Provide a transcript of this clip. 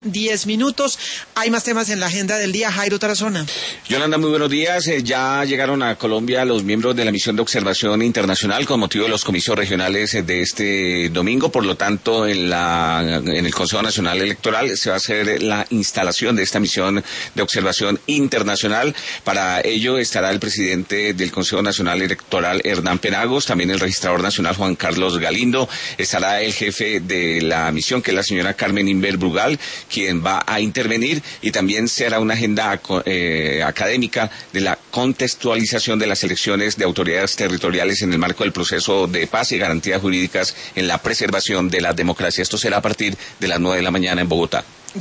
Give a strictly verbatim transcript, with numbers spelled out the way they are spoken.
diez minutos. Hay más temas en la agenda del día. Jairo Tarazona. Yolanda, muy buenos días. Eh, ya llegaron a Colombia los miembros de la misión de observación internacional con motivo de los comicios regionales eh, de este domingo. Por lo tanto, en, la, en el Consejo Nacional Electoral se va a hacer la instalación de esta misión de observación internacional. Para ello estará el presidente del Consejo Nacional Electoral, Hernán Penagos, también el registrador nacional, Juan Carlos Galindo. Estará el jefe de la misión, que es la señora Carmen Inver Brugal, quien va a intervenir, y también será una agenda eh, académica de la contextualización de las elecciones de autoridades territoriales en el marco del proceso de paz y garantías jurídicas en la preservación de la democracia. Esto será a partir de las nueve de la mañana en Bogotá.